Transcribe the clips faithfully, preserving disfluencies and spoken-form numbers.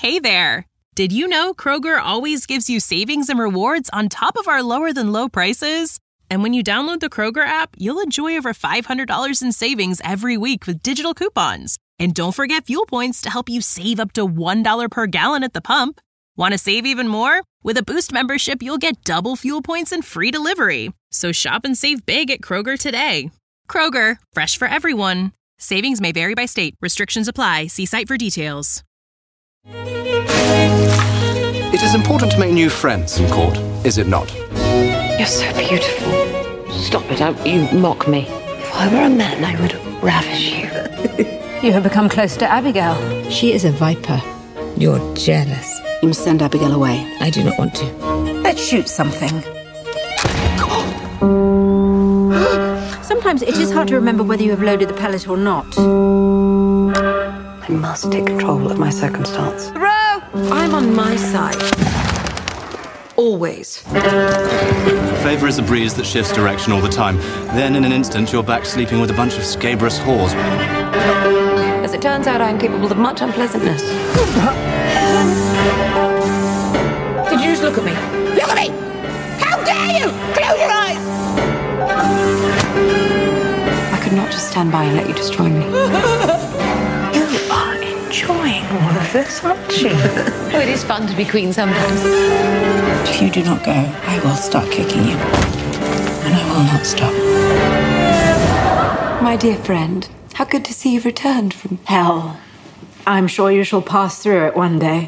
Hey there! Did you know Kroger always gives you savings and rewards on top of our lower-than-low prices? And when you download the Kroger app, you'll enjoy over five hundred dollars in savings every week with digital coupons. And don't forget fuel points to help you save up to one dollar per gallon at the pump. Want to save even more? With a Boost membership, you'll get double fuel points and free delivery. So shop and save big at Kroger today. Kroger, fresh for everyone. Savings may vary by state. Restrictions apply. See site for details. It is important to make new friends in court, is it not? You're so beautiful. Stop it, don't you mock me. If I were a man, I would ravish you. You have become close to Abigail. She is a viper. You're jealous. You must send Abigail away. I do not want to. Let's shoot something. Sometimes it is hard to remember whether you have loaded the pellet or not. I must take control of my circumstance. Row! I'm on my side. Always. Favour is a breeze that shifts direction all the time. Then, in an instant, you're back sleeping with a bunch of scabrous whores. As it turns out, I am capable of much unpleasantness. Did you just look at me? Look at me! How dare you! Close your eyes! I could not just stand by and let you destroy me. You are enjoying all of this, aren't you? Oh, it is fun to be queen sometimes. If you do not go, I will start kicking you. And I will not stop. My dear friend, how good to see you've returned from Hell. I'm sure you shall pass through it one day.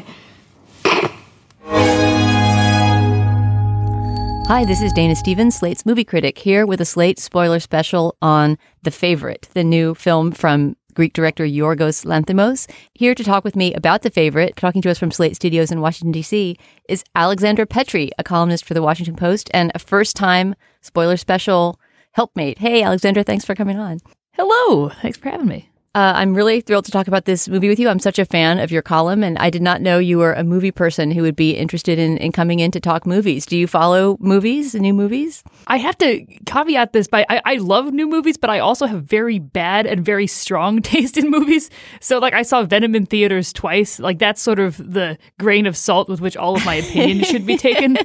Hi, this is Dana Stevens, Slate's movie critic, here with a Slate spoiler special on The Favorite, the new film from Greek director Yorgos Lanthimos. Here to talk with me about The Favorite, talking to us from Slate Studios in Washington, D C, is Alexandra Petri, a columnist for The Washington Post and a first-time spoiler special helpmate. Hey, Alexandra, thanks for coming on. Hello. Thanks for having me. Uh, I'm really thrilled to talk about this movie with you. I'm such a fan of your column, and I did not know you were a movie person who would be interested in, in coming in to talk movies. Do you follow movies, new movies? I have to caveat this by I, I love new movies, but I also have very bad and very strong taste in movies. So, like, I saw Venom in theaters twice. Like, that's sort of the grain of salt with which all of my opinion should be taken.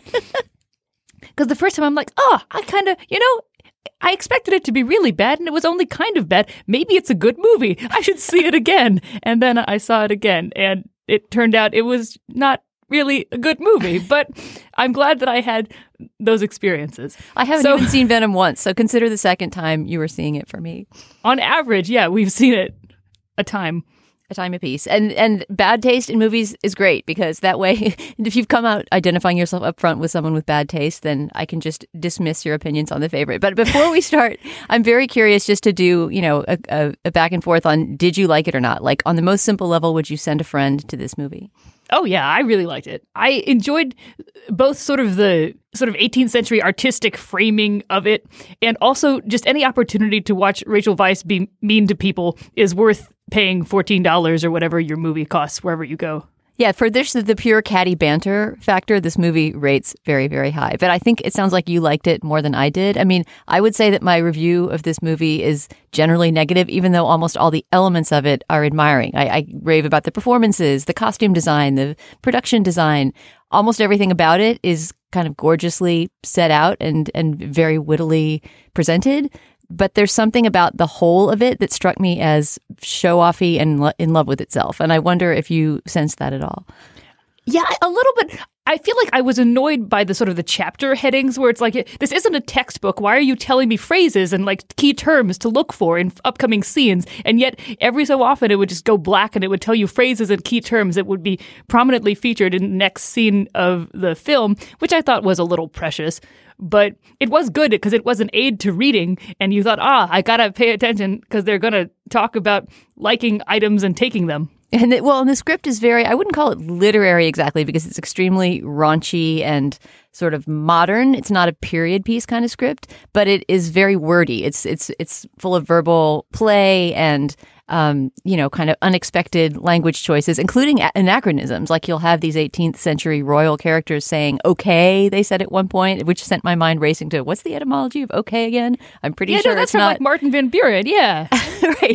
Because the first time I'm like, oh, I kind of, you know, I expected it to be really bad, and it was only kind of bad. Maybe it's a good movie. I should see it again. And then I saw it again, and it turned out it was not really a good movie. But I'm glad that I had those experiences. I haven't so, even seen Venom once, so consider the second time you were seeing it for me. On average, yeah, we've seen it a time. A time apiece. And and bad taste in movies is great, because that way, if you've come out identifying yourself up front with someone with bad taste, then I can just dismiss your opinions on The Favorite. But before we start, I'm very curious just to do, you know, a, a, a back and forth on did you like it or not? Like, on the most simple level, would you send a friend to this movie? Oh, yeah, I really liked it. I enjoyed both sort of the sort of eighteenth century artistic framing of it, and also just any opportunity to watch Rachel Weisz be mean to people is worth paying fourteen dollars or whatever your movie costs wherever you go. Yeah, for this, the pure catty banter factor, this movie rates very, very high. But I think it sounds like you liked it more than I did. I mean, I would say that my review of this movie is generally negative, even though almost all the elements of it are admiring. I, I rave about the performances, the costume design, the production design. Almost everything about it is kind of gorgeously set out and, and very wittily presented. But there's something about the whole of it that struck me as show-offy and lo- in love with itself. And I wonder if you sensed that at all. Yeah, a little bit. I feel like I was annoyed by the sort of the chapter headings where it's like, this isn't a textbook. Why are you telling me phrases and like key terms to look for in upcoming scenes? And yet every so often it would just go black and it would tell you phrases and key terms that would be prominently featured in the next scene of the film, which I thought was a little precious. But it was good because it was an aid to reading, and you thought, ah, I gotta pay attention because they're gonna talk about liking items and taking them. And it, well, and the script is very, I wouldn't call it literary exactly, because it's extremely raunchy and sort of modern. It's not a period piece kind of script, but it is very wordy. It's it's it's full of verbal play and um, you know, kind of unexpected language choices, including anachronisms. Like, you'll have these eighteenth century royal characters saying "okay," they said at one point, which sent my mind racing to what's the etymology of "okay" again? I'm pretty yeah, sure no, that's it's from not like Martin Van Buren. Yeah, right.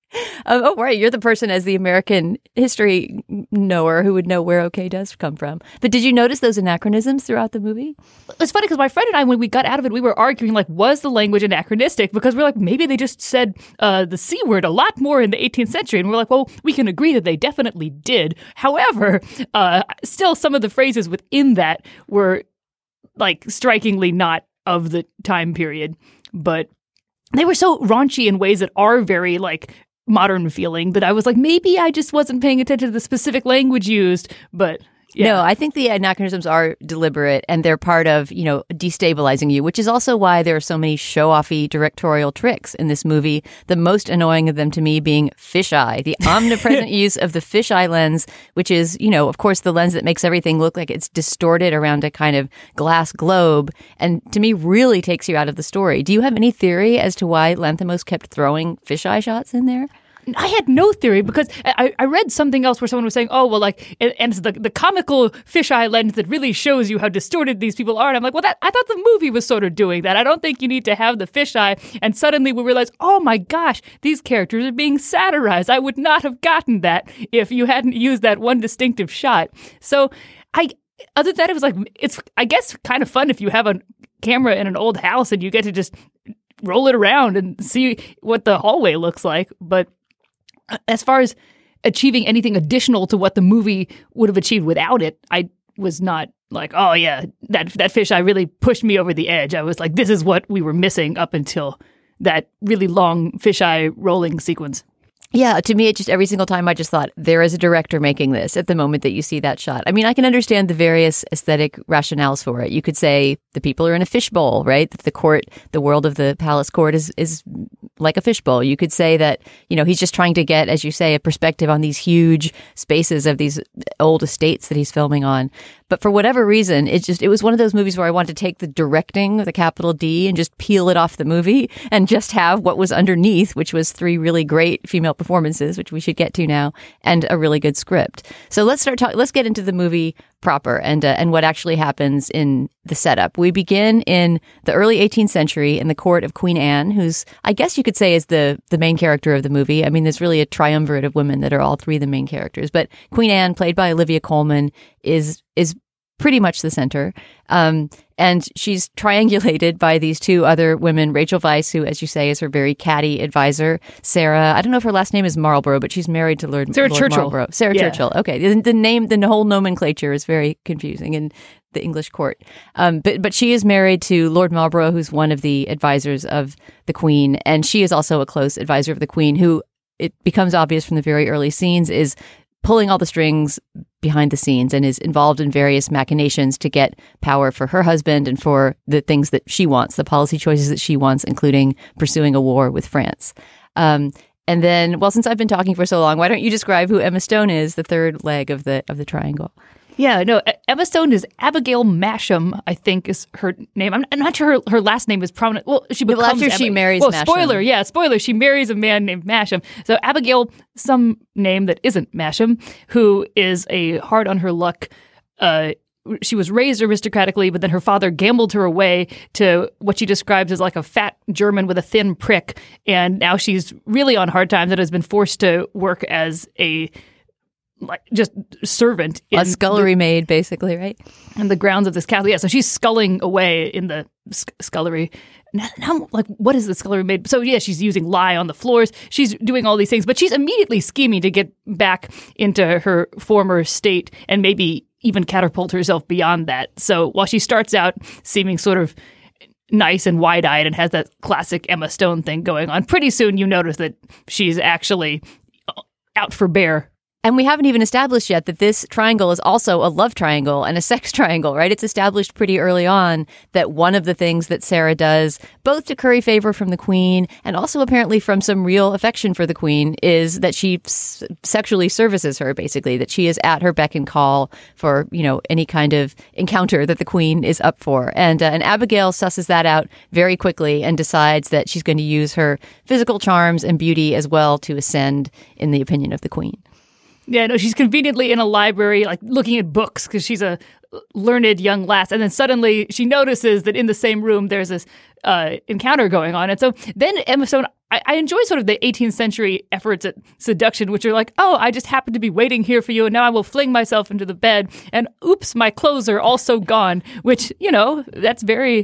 Um, oh, right. You're the person as the American history knower who would know where OK does come from. But did you notice those anachronisms throughout the movie? It's funny because my friend and I, when we got out of it, we were arguing, like, was the language anachronistic? Because we're like, maybe they just said uh, the C word a lot more in the eighteenth century. And we're like, well, we can agree that they definitely did. However, uh, still some of the phrases within that were, like, strikingly not of the time period. But they were so raunchy in ways that are very, like, modern feeling that I was like, maybe I just wasn't paying attention to the specific language used, but yeah. No, I think the anachronisms are deliberate and they're part of, you know, destabilizing you, which is also why there are so many show-offy directorial tricks in this movie. The most annoying of them to me being fisheye, the omnipresent use of the fisheye lens, which is, you know, of course, the lens that makes everything look like it's distorted around a kind of glass globe, and to me really takes you out of the story. Do you have any theory as to why Lanthimos kept throwing fisheye shots in there? I had no theory because I, I read something else where someone was saying, oh, well, like, and, and it's the, the comical fisheye lens that really shows you how distorted these people are. And I'm like, well, that I thought the movie was sort of doing that. I don't think you need to have the fisheye. And suddenly we realize, oh, my gosh, these characters are being satirized. I would not have gotten that if you hadn't used that one distinctive shot. So I, other than that, it was like, it's, I guess, kind of fun if you have a camera in an old house and you get to just roll it around and see what the hallway looks like. But as far as achieving anything additional to what the movie would have achieved without it, I was not like, oh yeah, that that fisheye really pushed me over the edge. I was like, this is what we were missing up until that really long fisheye rolling sequence. Yeah, to me, it just every single time I just thought, there is a director making this at the moment that you see that shot. I mean, I can understand the various aesthetic rationales for it. You could say the people are in a fishbowl, right? That the court, the world of the palace court is is like a fishbowl. You could say that, you know, he's just trying to get, as you say, a perspective on these huge spaces of these old estates that he's filming on. But for whatever reason, it just it was one of those movies where I wanted to take the directing with a capital D and just peel it off the movie and just have what was underneath, which was three really great female performances, which we should get to now, and a really good script. So let's start talking. Let's get into the movie proper and uh, and what actually happens in the setup. We begin in the early eighteenth century in the court of Queen Anne, who's, I guess you could say, is the the main character of the movie. I mean, there's really a triumvirate of women that are all three the main characters. But Queen Anne, played by Olivia Colman, is is pretty much the center. Um, and she's triangulated by these two other women, Rachel Weisz, who, as you say, is her very catty advisor. Sarah, I don't know if her last name is Marlborough, but she's married to Lord, Sarah Lord Churchill. Marlborough. Sarah yeah. Churchill. Okay. The, the name, the whole nomenclature is very confusing in the English court. Um, but, but she is married to Lord Marlborough, who's one of the advisors of the Queen. And she is also a close advisor of the Queen, who, it becomes obvious from the very early scenes, is pulling all the strings behind the scenes and is involved in various machinations to get power for her husband and for the things that she wants, the policy choices that she wants, including pursuing a war with France. Um, and then, well, since I've been talking for so long, why don't you describe who Emma Stone is, the third leg of the of the triangle? Yeah, no, Emma Stone is Abigail Masham, I think is her name. I'm, I'm not sure her, her last name is prominent. Well, she becomes well, after Emma, she marries well, Masham. spoiler, yeah, spoiler. She marries a man named Masham. So Abigail, some name that isn't Masham, who is a hard on her luck. Uh, she was raised aristocratically, but then her father gambled her away to what she describes as like a fat German with a thin prick. And now she's really on hard times and has been forced to work as a like just servant, in a scullery the, maid, basically, right? In the grounds of this castle. Yeah, so she's sculling away in the sc- scullery. Now, now, like, what is the scullery maid? So yeah, she's using lye on the floors. She's doing all these things, but she's immediately scheming to get back into her former state and maybe even catapult herself beyond that. So while she starts out seeming sort of nice and wide-eyed and has that classic Emma Stone thing going on, pretty soon you notice that she's actually out for bear. And we haven't even established yet that this triangle is also a love triangle and a sex triangle, right? It's established pretty early on that one of the things that Sarah does, both to curry favor from the Queen and also apparently from some real affection for the Queen, is that she s- sexually services her, basically, that she is at her beck and call for, you know, any kind of encounter that the Queen is up for. And, uh, and Abigail susses that out very quickly and decides that she's going to use her physical charms and beauty as well to ascend in the opinion of the Queen. Yeah, no, she's conveniently in a library, like looking at books because she's a learned young lass. And then suddenly she notices that in the same room there's this uh, encounter going on. And so then Emma Stone I, I enjoy sort of the eighteenth century efforts at seduction, which are like, oh, I just happen to be waiting here for you, and now I will fling myself into the bed, and oops, my clothes are also gone, which, you know, that's very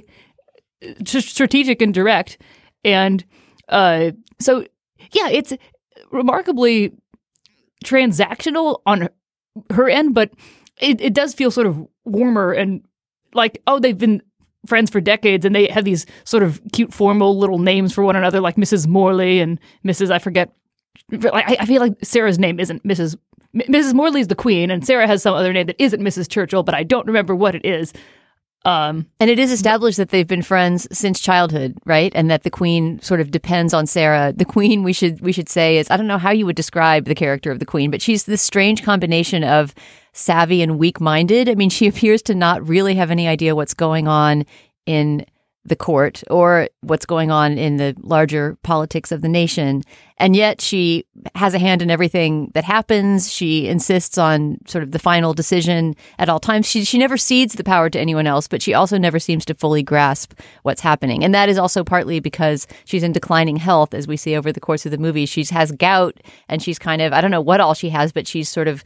strategic and direct. And uh, so, yeah, it's remarkably transactional on her end, but it, it does feel sort of warmer and like, oh, they've been friends for decades, and they have these sort of cute formal little names for one another, like Missus Morley and Missus I forget. I, I feel like Sarah's name isn't Missus Missus Morley is the Queen, and Sarah has some other name that isn't Missus Churchill, but I don't remember what it is. Um, and it is established that they've been friends since childhood, right? And that the Queen sort of depends on Sarah. The Queen, we should we should say, is, I don't know how you would describe the character of the Queen, but she's this strange combination of savvy and weak-minded. I mean, she appears to not really have any idea what's going on in the court or what's going on in the larger politics of the nation. And yet she has a hand in everything that happens. She insists on sort of the final decision at all times. She she never cedes the power to anyone else, but she also never seems to fully grasp what's happening. And that is also partly because she's in declining health, as we see over the course of the movie. She has gout, and she's kind of, I don't know what all she has, but she's sort of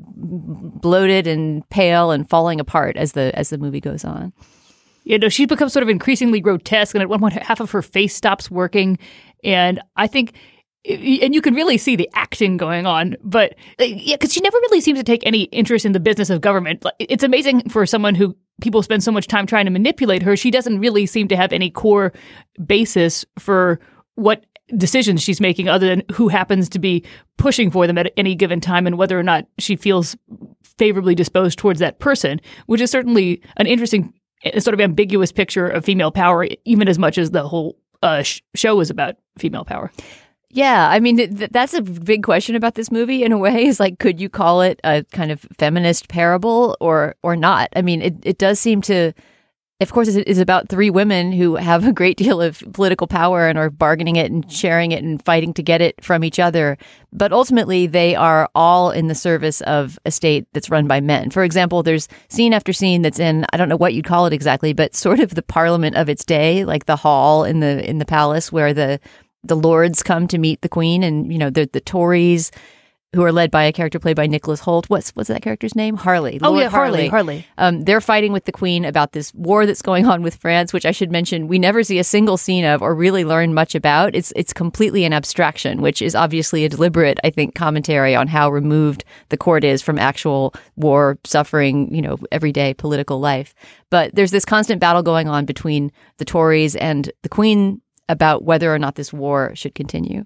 bloated and pale and falling apart as the as the movie goes on. You know, she becomes sort of increasingly grotesque, and at one point half of her face stops working. And I think, and you can really see the acting going on, but yeah, because she never really seems to take any interest in the business of government. It's amazing for someone who people spend so much time trying to manipulate her. She doesn't really seem to have any core basis for what decisions she's making other than who happens to be pushing for them at any given time and whether or not she feels favorably disposed towards that person, which is certainly an interesting a sort of ambiguous picture of female power, even as much as the whole uh, sh- show is about female power. Yeah, I mean, th- that's a big question about this movie in a way, is like, could you call it a kind of feminist parable or or not? I mean, it, it does seem to, of course, it's about three women who have a great deal of political power and are bargaining it and sharing it and fighting to get it from each other. But ultimately, they are all in the service of a state that's run by men. For example, there's scene after scene that's in, I don't know what you'd call it exactly, but sort of the parliament of its day, like the hall in the in the palace where the the lords come to meet the Queen, and, you know, the the Tories, who are led by a character played by Nicholas Hoult. What's what's that character's name? Harley. Oh, Lord yeah, Harley. Harley. Um, they're fighting with the Queen about this war that's going on with France, which I should mention we never see a single scene of or really learn much about. It's it's completely an abstraction, which is obviously a deliberate, I think, commentary on how removed the court is from actual war, suffering, you know, everyday political life. But there's this constant battle going on between the Tories and the Queen about whether or not this war should continue.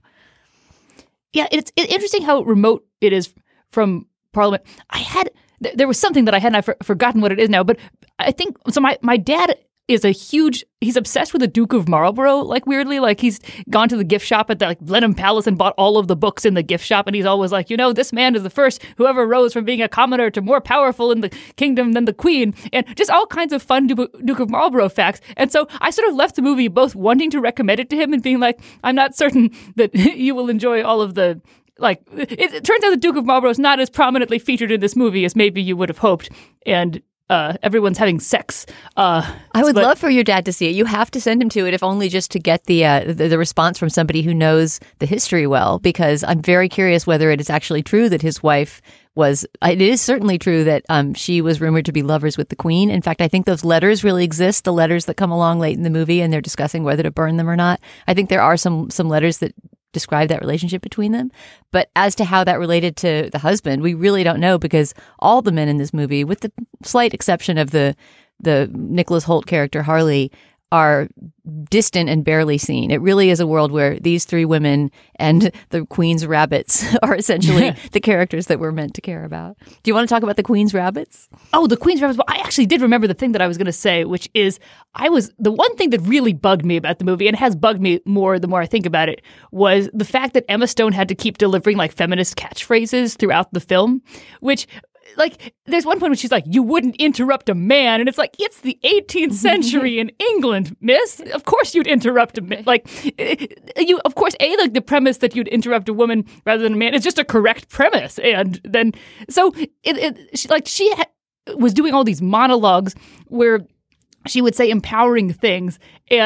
Yeah, it's, it's interesting how remote it is from Parliament. I had, th- there was something that I had, and I've for- forgotten what it is now, but I think, so my, my dad is a huge, he's obsessed with the Duke of Marlborough, like weirdly, like he's gone to the gift shop at the like Blenheim Palace and bought all of the books in the gift shop, and he's always like, you know, this man is the first who ever rose from being a commoner to more powerful in the kingdom than the Queen, and just all kinds of fun Duke, Duke of Marlborough facts. And so I sort of left the movie both wanting to recommend it to him and being like, I'm not certain that you will enjoy all of the, like, it, it turns out the Duke of Marlborough is not as prominently featured in this movie as maybe you would have hoped, and Uh, everyone's having sex. Uh, I would but- love for your dad to see it. You have to send him to it, if only just to get the, uh, the the response from somebody who knows the history well, because I'm very curious whether it is actually true that his wife was, it is certainly true that um, she was rumored to be lovers with the Queen. In fact, I think those letters really exist, the letters that come along late in the movie, and they're discussing whether to burn them or not. I think there are some some letters that describe that relationship between them. But as to how that related to the husband, we really don't know, because all the men in this movie, with the slight exception of the the Nicholas Hoult character, Harley, are distant and barely seen. It really is a world where these three women and the Queen's rabbits are essentially the characters that we're meant to care about. Do you want to talk about the Queen's rabbits? Oh, the Queen's rabbits. Well, I actually did remember the thing that I was going to say, which is I was the one thing that really bugged me about the movie, and has bugged me more the more I think about it, was the fact that Emma Stone had to keep delivering like feminist catchphrases throughout the film, which, like, there's one point when she's like, you wouldn't interrupt a man. And it's like, it's the eighteenth century in England, miss. Of course you'd interrupt a man. Like, you, of course, A, like the premise that you'd interrupt a woman rather than a man is just a correct premise. And then, so, it, it she, like, she ha- was doing all these monologues where she would say empowering things. And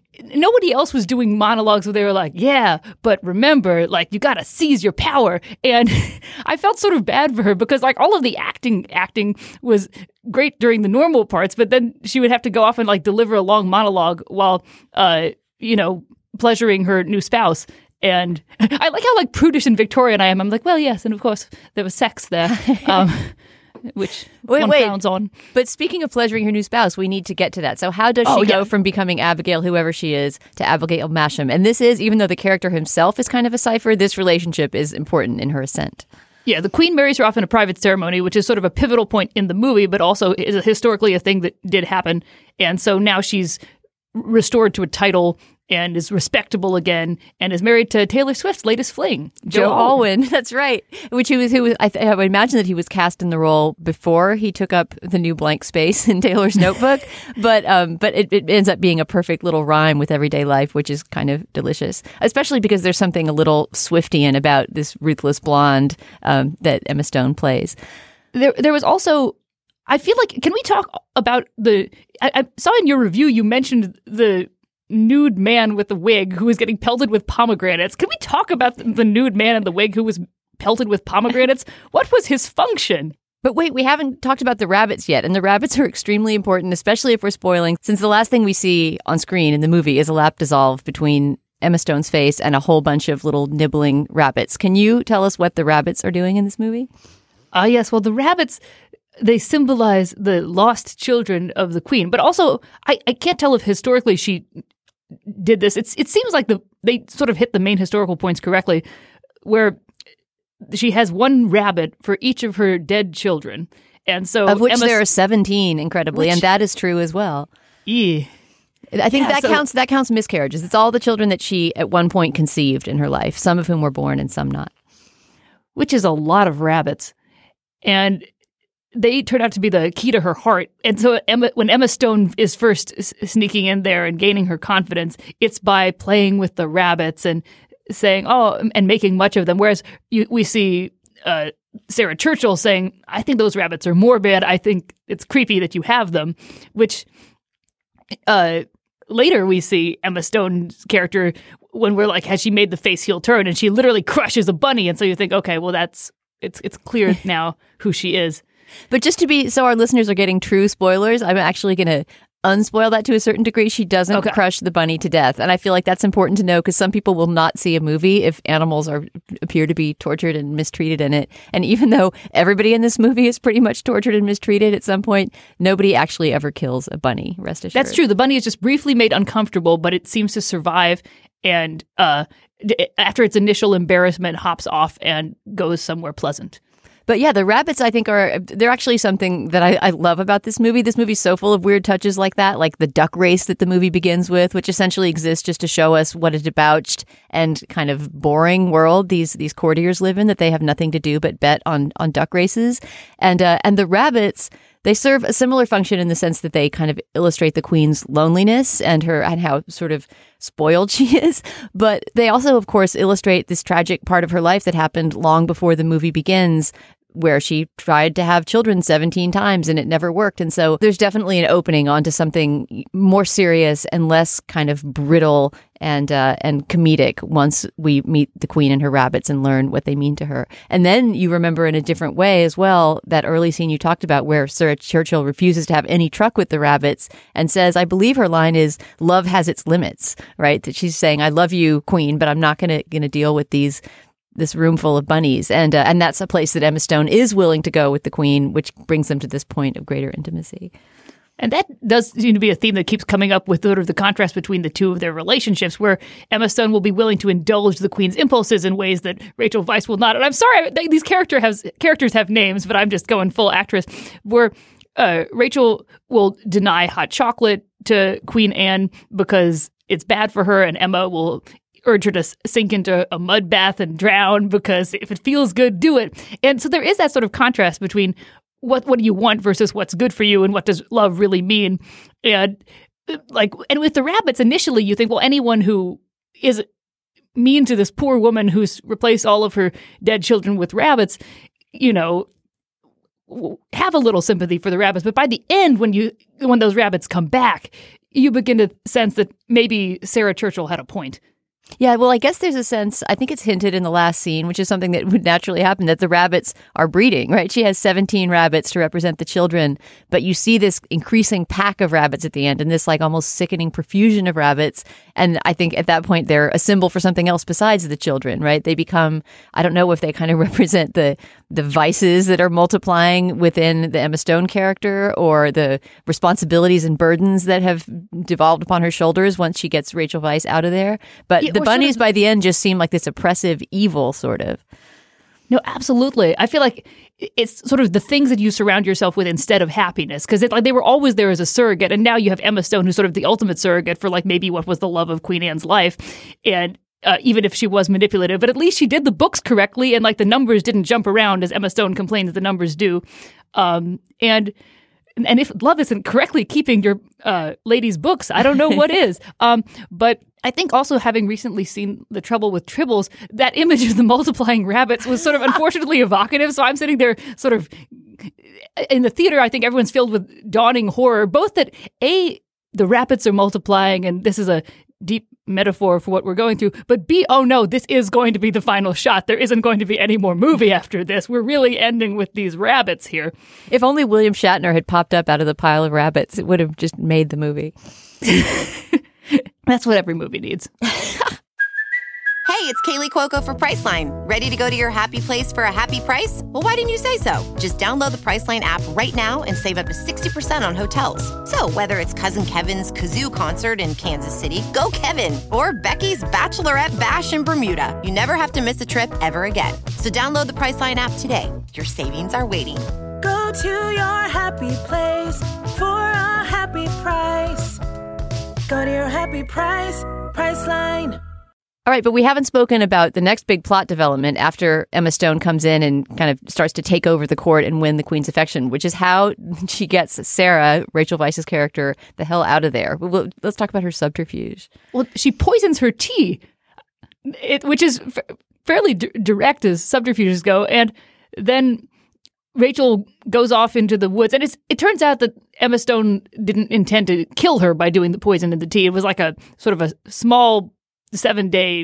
nobody else was doing monologues where they were like, yeah, but remember, like, you got to seize your power. And I felt sort of bad for her because, like, all of the acting acting was great during the normal parts, but then she would have to go off and, like, deliver a long monologue while, uh, you know, pleasuring her new spouse. And I like how, like, prudish and Victorian I am. I'm like, well, yes, and of course, there was sex there. Um Which wait, one wait. frowns on. But speaking of pleasuring her new spouse, we need to get to that. So how does she oh, go yeah. from becoming Abigail, whoever she is, to Abigail Masham? And this is, even though the character himself is kind of a cipher, this relationship is important in her ascent. Yeah, the queen marries her off in a private ceremony, which is sort of a pivotal point in the movie, but also is historically a thing that did happen. And so now she's restored to a title and is respectable again, and is married to Taylor Swift's latest fling, Joe, Joe Alwyn. Alwyn. That's right. Which he was, who was, I, th- I would imagine that he was cast in the role before he took up the new blank space in Taylor's Notebook. But um, but it, it ends up being a perfect little rhyme with everyday life, which is kind of delicious, especially because there's something a little Swiftian about this ruthless blonde um, that Emma Stone plays. There, there was also. I feel like. Can we talk about the? I, I saw in your review you mentioned the nude man with the wig who was getting pelted with pomegranates. Can we talk about the, the nude man in the wig who was pelted with pomegranates? What was his function? But wait, we haven't talked about the rabbits yet, and the rabbits are extremely important, especially if we're spoiling, since the last thing we see on screen in the movie is a lap dissolve between Emma Stone's face and a whole bunch of little nibbling rabbits. Can you tell us what the rabbits are doing in this movie? Ah, uh, yes. Well, the rabbits, they symbolize the lost children of the queen, but also I, I can't tell if historically she did this. It's it seems like the they sort of hit the main historical points correctly, where she has one rabbit for each of her dead children, and so of which Emma, there are seventeen, incredibly, which, and that is true as well. Yeah, I think yeah, that so, counts. That counts miscarriages. It's all the children that she at one point conceived in her life, some of whom were born and some not, which is a lot of rabbits, and they turn out to be the key to her heart. And so Emma, when Emma Stone is first s- sneaking in there and gaining her confidence, it's by playing with the rabbits and saying, oh, and making much of them. Whereas you, we see uh, Sarah Churchill saying, I think those rabbits are morbid. I think it's creepy that you have them, which uh, later we see Emma Stone's character when we're like, has she made the face heel turn? And she literally crushes a bunny. And so you think, okay, well, that's it's it's clear now who she is. But just to be, so our listeners are getting true spoilers, I'm actually going to unspoil that to a certain degree. She doesn't okay. crush the bunny to death. And I feel like that's important to know because some people will not see a movie if animals are appear to be tortured and mistreated in it. And even though everybody in this movie is pretty much tortured and mistreated at some point, nobody actually ever kills a bunny, rest assured. That's true. The bunny is just briefly made uncomfortable, but it seems to survive and uh, after its initial embarrassment hops off and goes somewhere pleasant. But yeah, the rabbits, I think, are they're actually something that I, I love about this movie. This movie's so full of weird touches like that, like the duck race that the movie begins with, which essentially exists just to show us what a debauched and kind of boring world these these courtiers live in, that they have nothing to do but bet on on duck races. And uh, and the rabbits, they serve a similar function in the sense that they kind of illustrate the queen's loneliness and her and how sort of spoiled she is. But they also, of course, illustrate this tragic part of her life that happened long before the movie begins, where she tried to have children seventeen times and it never worked. And so there's definitely an opening onto something more serious and less kind of brittle and uh, and comedic once we meet the queen and her rabbits and learn what they mean to her. And then you remember in a different way as well that early scene you talked about where Sarah Churchill refuses to have any truck with the rabbits and says, I believe her line is, love has its limits, right? That she's saying, I love you, queen, but I'm not going to going to deal with these this room full of bunnies. And uh, and that's a place that Emma Stone is willing to go with the queen, which brings them to this point of greater intimacy. And that does seem to be a theme that keeps coming up with sort of the contrast between the two of their relationships, where Emma Stone will be willing to indulge the queen's impulses in ways that Rachel Weisz will not. And I'm sorry, they, these character has, characters have names, but I'm just going full actress, where uh, Rachel will deny hot chocolate to Queen Anne because it's bad for her, and Emma will urge her to sink into a mud bath and drown because if it feels good, do it. And so there is that sort of contrast between what what do you want versus what's good for you and what does love really mean. And like, and with the rabbits, initially you think, well, anyone who is mean to this poor woman who's replaced all of her dead children with rabbits, you know, have a little sympathy for the rabbits. But by the end, when you when those rabbits come back, you begin to sense that maybe Sarah Churchill had a point. Yeah, well, I guess there's a sense, I think it's hinted in the last scene, which is something that would naturally happen, that the rabbits are breeding, right? She has seventeen rabbits to represent the children, but you see this increasing pack of rabbits at the end and this like almost sickening profusion of rabbits. And I think at that point, they're a symbol for something else besides the children, right? They become, I don't know if they kind of represent the the vices that are multiplying within the Emma Stone character or the responsibilities and burdens that have devolved upon her shoulders once she gets Rachel Weisz out of there. But Yeah, the bunnies sort of, by the end just seem like this oppressive evil, sort of. No, absolutely. I feel like it's sort of the things that you surround yourself with instead of happiness, because like they were always there as a surrogate, and now you have Emma Stone, who's sort of the ultimate surrogate for like maybe what was the love of Queen Anne's life, and uh, even if she was manipulative, but at least she did the books correctly, and like the numbers didn't jump around as Emma Stone complains the numbers do, um, and. And if love isn't correctly keeping your uh, lady's books, I don't know what is. Um, but I think also having recently seen The Trouble with Tribbles, that image of the multiplying rabbits was sort of unfortunately evocative. So I'm sitting there sort of in the theater. I think everyone's filled with dawning horror, both that A, the rabbits are multiplying and this is a deep metaphor for what we're going through, but B, oh no, this is going to be the final shot. There isn't going to be any more movie after this. We're really ending with these rabbits here. If only William Shatner had popped up out of the pile of rabbits, it would have just made the movie. That's what every movie needs. Hey, it's Kaylee Cuoco for Priceline. Ready to go to your happy place for a happy price? Well, why didn't you say so? Just download the Priceline app right now and save up to sixty percent on hotels. So whether it's Cousin Kevin's Kazoo Concert in Kansas City, go Kevin, or Becky's Bachelorette Bash in Bermuda, you never have to miss a trip ever again. So download the Priceline app today. Your savings are waiting. Go to your happy place for a happy price. Go to your happy price, Priceline. All right, but we haven't spoken about the next big plot development after Emma Stone comes in and kind of starts to take over the court and win the Queen's affection, which is how she gets Sarah, Rachel Weisz's character, the hell out of there. Well, let's talk about her subterfuge. Well, she poisons her tea, it, which is f- fairly d- direct as subterfuges go, and then Rachel goes off into the woods, and it's, it turns out that Emma Stone didn't intend to kill her by doing the poison in the tea. It was like a sort of a small seven-day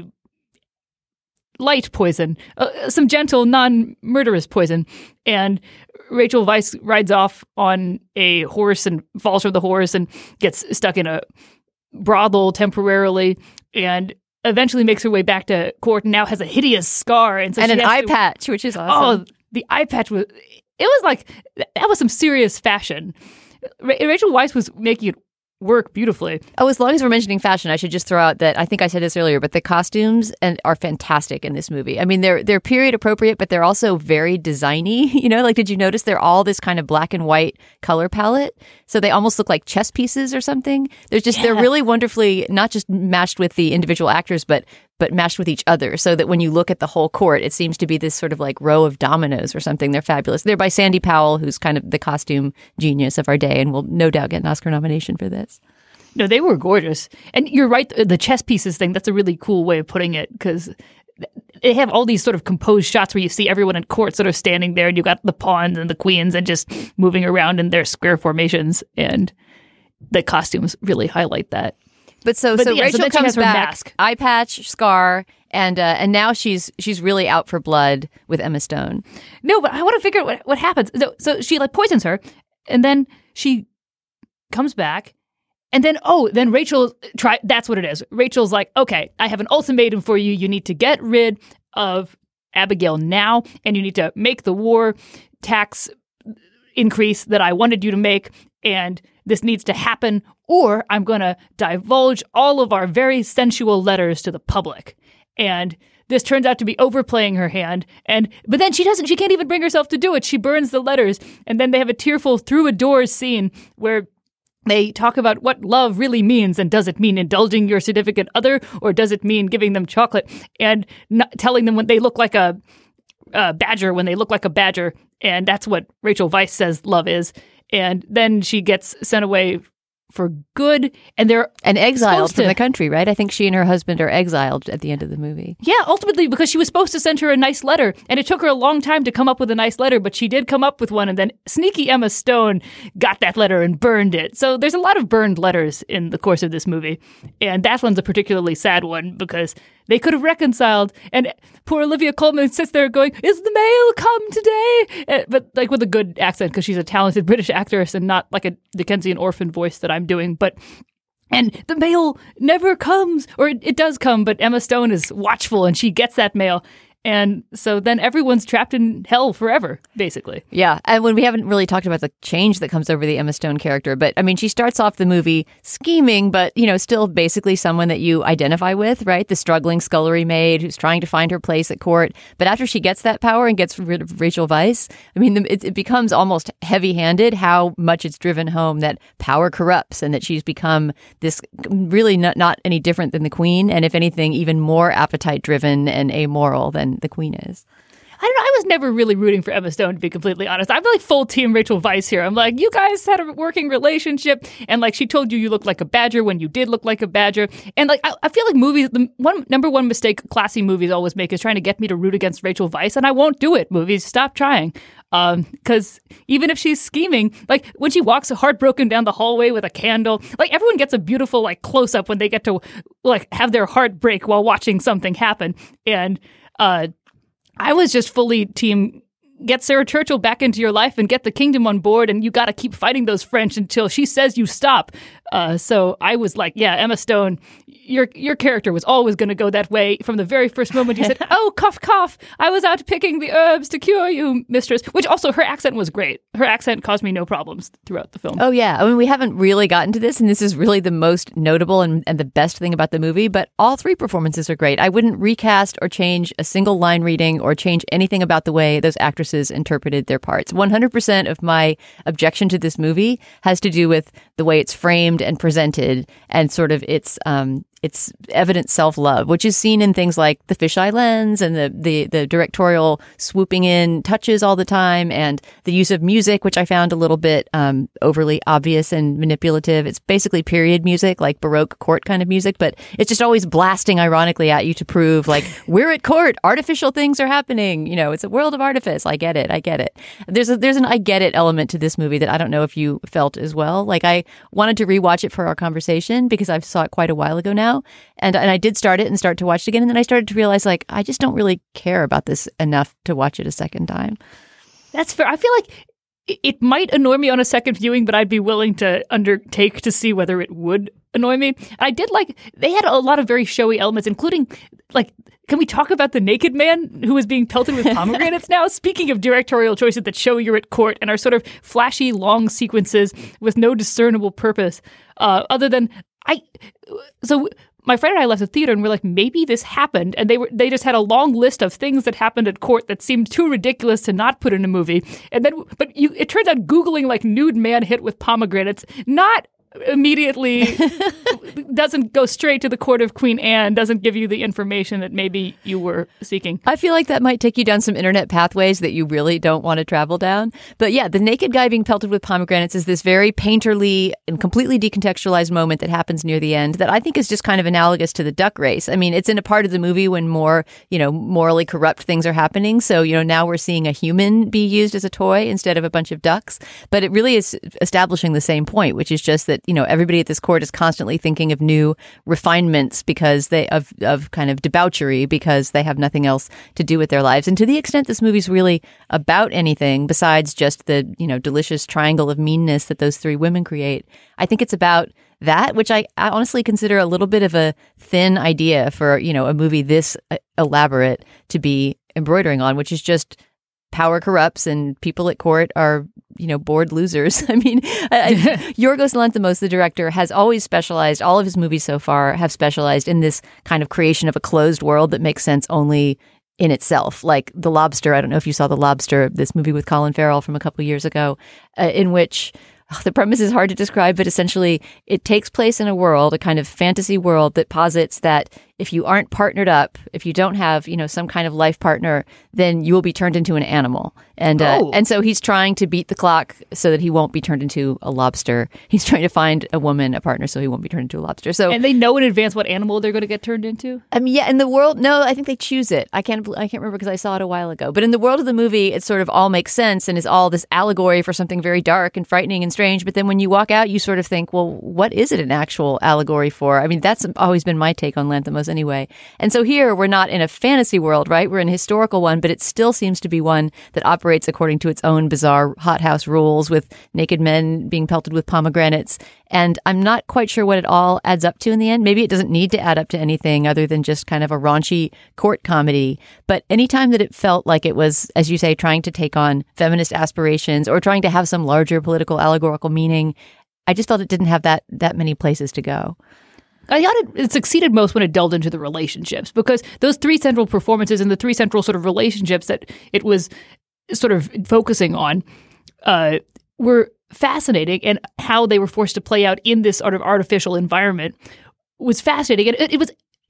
light poison, uh, some gentle, non-murderous poison. And Rachel Weisz rides off on a horse and falls from the horse and gets stuck in a brothel temporarily and eventually makes her way back to court and now has a hideous scar. And, so and she an has eye to, patch, which is awesome. Oh, the eye patch was, it was like, that was some serious fashion. Ra- Rachel Weisz was making it work beautifully. Oh, as long as we're mentioning fashion, I should just throw out that I think I said this earlier, but the costumes and are fantastic in this movie. I mean, they're they're period appropriate, but they're also very designy. You know, like did you notice they're all this kind of black and white color palette? So they almost look like chess pieces or something. They're just yeah. they're really wonderfully not just matched with the individual actors, but but matched with each other, so that when you look at the whole court, it seems to be this sort of like row of dominoes or something. They're fabulous. They're by Sandy Powell, who's kind of the costume genius of our day, and will no doubt get an Oscar nomination for this. No, they were gorgeous. And you're right, the chess pieces thing, that's a really cool way of putting it, because they have all these sort of composed shots where you see everyone in court sort of standing there, and you've got the pawns and the queens and just moving around in their square formations, and the costumes really highlight that. But so, but so yeah, Rachel so comes her back, mask. eye patch, scar, and uh, and now she's she's really out for blood with Emma Stone. No, but I want to figure out what, what happens. So, so she like poisons her, and then she comes back, and then oh, then Rachel try. That's what it is. Rachel's like, okay, I have an ultimatum for you. You need to get rid of Abigail now, and you need to make the war tax increase that I wanted you to make, and this needs to happen, or I'm going to divulge all of our very sensual letters to the public. And this turns out to be overplaying her hand. And but then she doesn't, she can't even bring herself to do it. She burns the letters. And then they have a tearful through a doors scene where they talk about what love really means, and does it mean indulging your significant other, or does it mean giving them chocolate and not telling them when they look like a, a badger when they look like a badger. And that's what Rachel Weisz says love is. And then she gets sent away for good, and they're and exiled to, from the country, right? I think she and her husband are exiled at the end of the movie. Yeah, ultimately because she was supposed to send her a nice letter, and it took her a long time to come up with a nice letter, but she did come up with one, and then sneaky Emma Stone got that letter and burned it. So there's a lot of burned letters in the course of this movie, and that one's a particularly sad one because they could have reconciled, and poor Olivia Colman sits there going, "Is the mail come today?" But like with a good accent because she's a talented British actress and not like a Dickensian orphan voice that I'm doing. But and the mail never comes, or it, it does come, but Emma Stone is watchful and she gets that mail. And so then everyone's trapped in hell forever, basically. Yeah. And when we haven't really talked about the change that comes over the Emma Stone character, but I mean, she starts off the movie scheming, but, you know, still basically someone that you identify with, right? The struggling scullery maid who's trying to find her place at court. But after she gets that power and gets rid of Rachel Weisz, I mean, it, it becomes almost heavy handed how much it's driven home that power corrupts and that she's become this really not, not any different than the queen. And if anything, even more appetite driven and amoral than the queen is. I don't know. I was never really rooting for Emma Stone, to be completely honest. I'm like full team Rachel Weisz here. I'm like, you guys had a working relationship, and like she told you you looked like a badger when you did look like a badger. And like I, I feel like movies, the one number one mistake classy movies always make is trying to get me to root against Rachel Weisz, and I won't do it. Movies, stop trying. Because um, even if she's scheming, like when she walks heartbroken down the hallway with a candle, like everyone gets a beautiful like close up when they get to like have their heart break while watching something happen. And uh, I was just fully team get Sarah Churchill back into your life and get the kingdom on board, and you got to keep fighting those French until she says you stop. Uh, so I was like, yeah, Emma Stone, your your character was always going to go that way from the very first moment you said, oh, cough, cough, I was out picking the herbs to cure you, mistress. Which also, her accent was great. Her accent caused me no problems throughout the film. Oh, yeah. I mean, we haven't really gotten to this, and this is really the most notable and, and the best thing about the movie, but all three performances are great. I wouldn't recast or change a single line reading or change anything about the way those actresses interpreted their parts. one hundred percent of my objection to this movie has to do with the way it's framed and presented and sort of its um its evident self-love, which is seen in things like the fisheye lens and the, the the directorial swooping in touches all the time, and the use of music, which I found a little bit um, overly obvious and manipulative. It's basically period music, like Baroque court kind of music, but it's just always blasting ironically at you to prove, like, we're at court, artificial things are happening. You know, it's a world of artifice. I get it. I get it. There's a, there's an I get it element to this movie that I don't know if you felt as well. Like, I wanted to rewatch it for our conversation because I saw it quite a while ago now. And and I did start it and start to watch it again. And then I started to realize, like, I just don't really care about this enough to watch it a second time. That's fair. I feel like it, it might annoy me on a second viewing, but I'd be willing to undertake to see whether it would annoy me. I did like, they had a lot of very showy elements, including, like, can we talk about the naked man who was being pelted with pomegranates now? Speaking of directorial choices that show you're at court and are sort of flashy, long sequences with no discernible purpose, uh, other than I. So my friend and I left the theater and we're like, maybe this happened, and they were they just had a long list of things that happened at court that seemed too ridiculous to not put in a movie. And then, but you, it turns out Googling like nude man hit with pomegranates, not immediately doesn't go straight to the court of Queen Anne, doesn't give you the information that maybe you were seeking. I feel like that might take you down some internet pathways that you really don't want to travel down. But yeah, the naked guy being pelted with pomegranates is this very painterly and completely decontextualized moment that happens near the end that I think is just kind of analogous to the duck race. I mean, it's in a part of the movie when more, you know, morally corrupt things are happening. So, you know, now we're seeing a human be used as a toy instead of a bunch of ducks. But it really is establishing the same point, which is just that, you know, everybody at this court is constantly thinking of new refinements because they of of kind of debauchery because they have nothing else to do with their lives. And to the extent this movie's really about anything besides just the, you know, delicious triangle of meanness that those three women create, I think it's about that, which I, I honestly consider a little bit of a thin idea for, you know, a movie this elaborate to be embroidering on, which is just power corrupts and people at court are, you know, bored losers. I mean, I, Yorgos Lanthimos, the director, has always specialized, all of his movies so far have specialized in this kind of creation of a closed world that makes sense only in itself. Like The Lobster, I don't know if you saw The Lobster, this movie with Colin Farrell from a couple of years ago, uh, in which oh, the premise is hard to describe, but essentially it takes place in a world, a kind of fantasy world that posits that if you aren't partnered up, if you don't have, you know, some kind of life partner, then you will be turned into an animal. And uh, Oh. and so he's trying to beat the clock so that he won't be turned into a lobster. He's trying to find a woman, a partner, so he won't be turned into a lobster. So And they know in advance what animal they're going to get turned into? I mean, yeah, in the world, no, I think they choose it. I can't, I can't remember because I saw it a while ago. But in the world of the movie, it sort of all makes sense and is all this allegory for something very dark and frightening and strange. But then when you walk out, you sort of think, well, what is it an actual allegory for? I mean, that's always been my take on Lanthimos anyway. And so here, we're not in a fantasy world, right? We're in a historical one, but it still seems to be one that operates according to its own bizarre hothouse rules with naked men being pelted with pomegranates. And I'm not quite sure what it all adds up to in the end. Maybe it doesn't need to add up to anything other than just kind of a raunchy court comedy. But anytime that it felt like it was, as you say, trying to take on feminist aspirations or trying to have some larger political allegorical meaning, I just felt it didn't have that that many places to go. I thought it, it succeeded most when it delved into the relationships, because those three central performances and the three central sort of relationships that it was sort of focusing on uh, were fascinating, and how they were forced to play out in this sort of artificial environment was fascinating. And it, it was,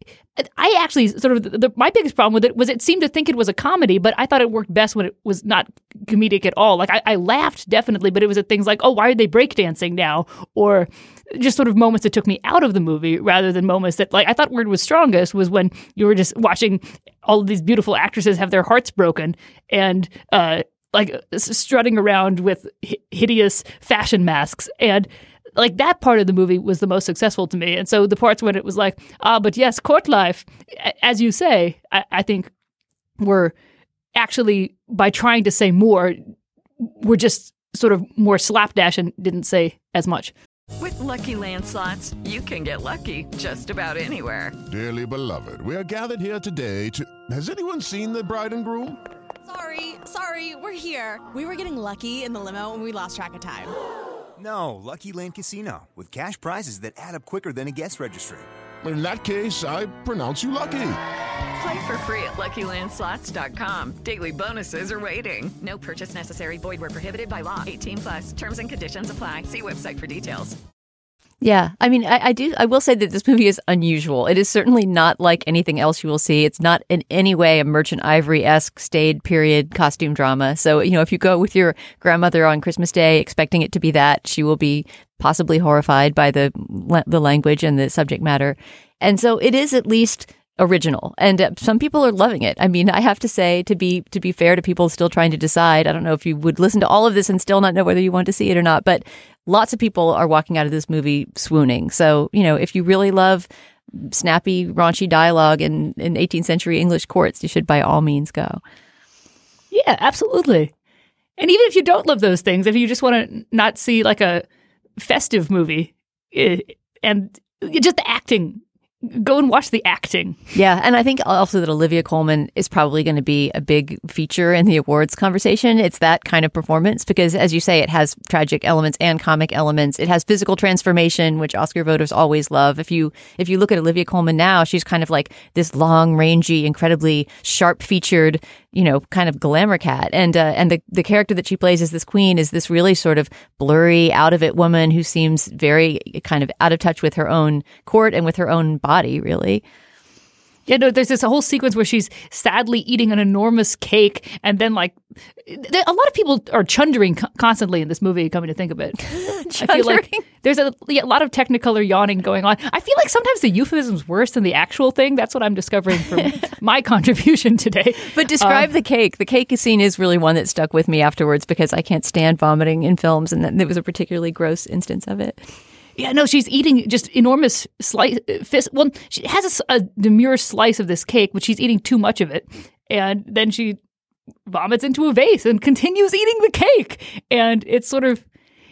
I actually sort of, the, the, my biggest problem with it was it seemed to think it was a comedy, but I thought it worked best when it was not comedic at all. Like I, I laughed definitely, but it was at things like, oh, why are they breakdancing now? Or just sort of moments that took me out of the movie rather than moments that, like, I thought where it was strongest was when you were just watching all of these beautiful actresses have their hearts broken and, uh, like strutting around with h- hideous fashion masks. And like that part of the movie was the most successful to me. And so the parts when it was like, ah, but yes, court life, as you say, I, I think were actually, by trying to say more, were just sort of more slapdash and didn't say as much. With Lucky Land Slots, you can get lucky just about anywhere. Dearly beloved, we are gathered here today to... Has anyone seen the bride and groom? Sorry, sorry, we're here. We were getting lucky in the limo and we lost track of time. No, Lucky Land Casino, with cash prizes that add up quicker than a guest registry. In that case, I pronounce you lucky. Play for free at Lucky Land Slots dot com. Daily bonuses are waiting. No purchase necessary. Void where prohibited by law. eighteen plus. Terms and conditions apply. See website for details. Yeah, I mean, I, I do. I will say that this movie is unusual. It is certainly not like anything else you will see. It's not in any way a Merchant Ivory-esque staid period costume drama. So, you know, if you go with your grandmother on Christmas Day expecting it to be that, she will be possibly horrified by the the language and the subject matter. And so it is at least original, and uh, some people are loving it. I mean, I have to say, to be to be fair to people still trying to decide, I don't know if you would listen to all of this and still not know whether you want to see it or not, but lots of people are walking out of this movie swooning. So, you know, if you really love snappy, raunchy dialogue in, in eighteenth century English courts, you should by all means go. Yeah, absolutely. And even if you don't love those things, if you just want to not see like a festive movie it, and just the acting, go and watch the acting. Yeah, and I think also that Olivia Colman is probably going to be a big feature in the awards conversation. It's that kind of performance because, as you say, it has tragic elements and comic elements. It has physical transformation, which Oscar voters always love. If you if you look at Olivia Colman now, she's kind of like this long, rangy, incredibly sharp-featured, you know, kind of glamour cat. And uh, and the, the character that she plays as this queen is this really sort of blurry, out-of-it woman who seems very kind of out of touch with her own court and with her own body, really. Yeah, no, there's this whole sequence where she's sadly eating an enormous cake, and then, like, there, a lot of people are chundering co- constantly in this movie, coming to think of it. I feel like there's a, yeah, a lot of Technicolor yawning going on. I feel like sometimes the euphemism's worse than the actual thing. That's what I'm discovering from my contribution today. But describe um, the cake. The cake scene is really one that stuck with me afterwards because I can't stand vomiting in films, and it was a particularly gross instance of it. Yeah, no, she's eating just enormous slice. Fist, well, she has a, a demure slice of this cake, but she's eating too much of it. And then she vomits into a vase and continues eating the cake. And it's sort of,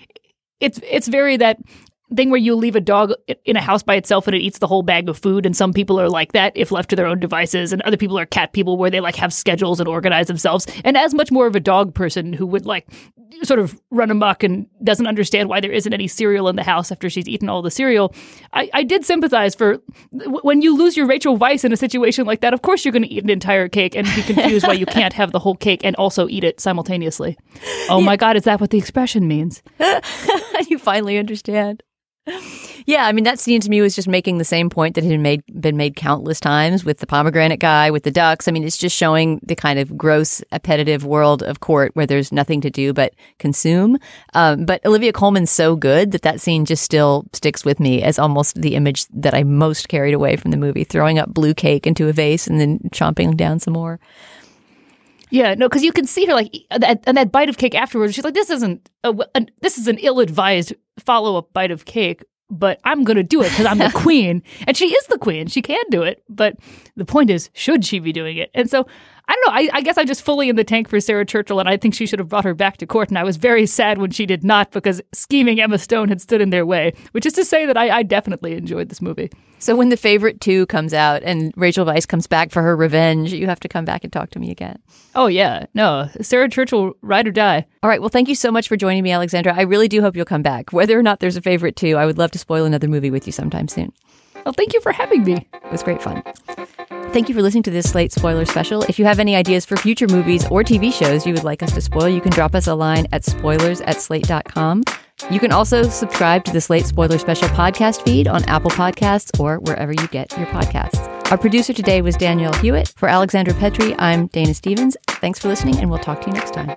it's it's very that thing where you leave a dog in a house by itself and it eats the whole bag of food. And some people are like that if left to their own devices. And other people are cat people where they like have schedules and organize themselves. And as much more of a dog person who would like sort of run amok and doesn't understand why there isn't any cereal in the house after she's eaten all the cereal, I, I did sympathize for when you lose your Rachel Weisz in a situation like that. Of course, you're going to eat an entire cake and be confused why you can't have the whole cake and also eat it simultaneously. Oh yeah. My God, is that what the expression means? You finally understand. Yeah, I mean, that scene to me was just making the same point that had been made, been made countless times with the pomegranate guy, with the ducks. I mean, it's just showing the kind of gross, appetitive world of court where there's nothing to do but consume. Um, but Olivia Colman's so good that that scene just still sticks with me as almost the image that I most carried away from the movie, throwing up blue cake into a vase and then chomping down some more. Yeah, no, because you can see her like, that, and that bite of cake afterwards, she's like, this isn't, a, a, this is an ill-advised follow-up bite of cake, but I'm going to do it because I'm the queen. And she is the queen. She can do it. But the point is, should she be doing it? And so, I don't know. I, I guess I'm just fully in the tank for Sarah Churchill, and I think she should have brought her back to court. And I was very sad when she did not, because scheming Emma Stone had stood in their way, which is to say that I, I definitely enjoyed this movie. So when The Favorite two comes out and Rachel Weisz comes back for her revenge, you have to come back and talk to me again. Oh, yeah. No, Sarah Churchill, ride or die. All right. Well, thank you so much for joining me, Alexandra. I really do hope you'll come back. Whether or not there's a Favorite two, I would love to spoil another movie with you sometime soon. Well, thank you for having me. It was great fun. Thank you for listening to this Slate Spoiler Special. If you have any ideas for future movies or T V shows you would like us to spoil, you can drop us a line at spoilers at slate dot com. You can also subscribe to the Slate Spoiler Special podcast feed on Apple Podcasts or wherever you get your podcasts. Our producer today was Danielle Hewitt. For Alexandra Petri, I'm Dana Stevens. Thanks for listening, and we'll talk to you next time.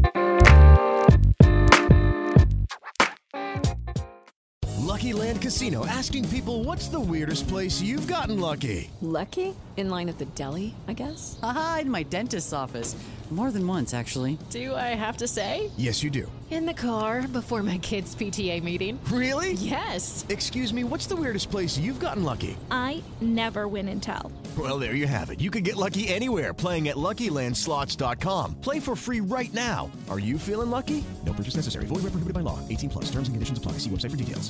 Lucky Land Casino, asking people, what's the weirdest place you've gotten lucky? Lucky? In line at the deli, I guess? Aha, in my dentist's office. More than once, actually. Do I have to say? Yes, you do. In the car before my kids' P T A meeting. Really? Yes. Excuse me, what's the weirdest place you've gotten lucky? I never win and tell. Well, there you have it. You can get lucky anywhere, playing at Lucky Land Slots dot com. Play for free right now. Are you feeling lucky? No purchase necessary. Void where prohibited by law. eighteen plus. Terms and conditions apply. See website for details.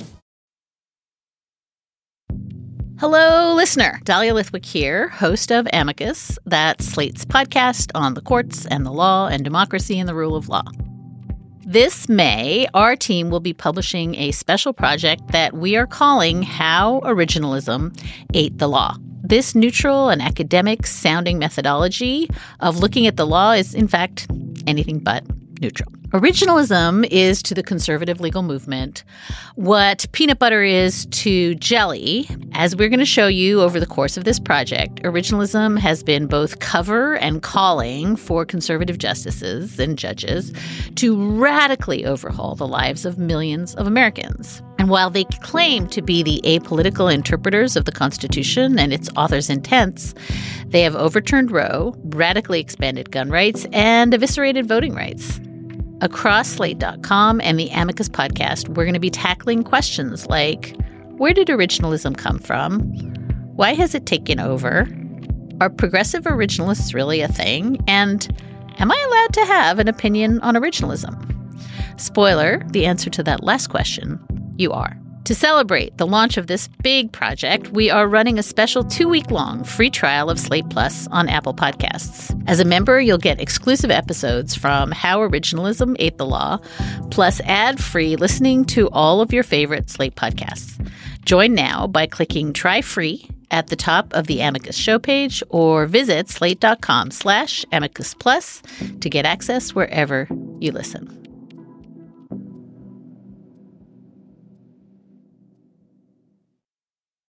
Hello, listener. Dahlia Lithwick here, host of Amicus, that's Slate's podcast on the courts and the law and democracy and the rule of law. This May, our team will be publishing a special project that we are calling How Originalism Ate the Law. This neutral and academic-sounding methodology of looking at the law is, in fact, anything but neutral. Originalism is to the conservative legal movement what peanut butter is to jelly. As we're going to show you over the course of this project, originalism has been both cover and calling for conservative justices and judges to radically overhaul the lives of millions of Americans. And while they claim to be the apolitical interpreters of the Constitution and its author's intents, they have overturned Roe, radically expanded gun rights, and eviscerated voting rights. Across Slate dot com and the Amicus podcast, we're going to be tackling questions like, where did originalism come from? Why has it taken over? Are progressive originalists really a thing? And am I allowed to have an opinion on originalism? Spoiler, the answer to that last question, you are. To celebrate the launch of this big project, we are running a special two-week-long free trial of Slate Plus on Apple Podcasts. As a member, you'll get exclusive episodes from How Originalism Ate the Law, plus ad-free listening to all of your favorite Slate podcasts. Join now by clicking Try Free at the top of the Amicus show page or visit slate dot com slash Amicus Plus to get access wherever you listen.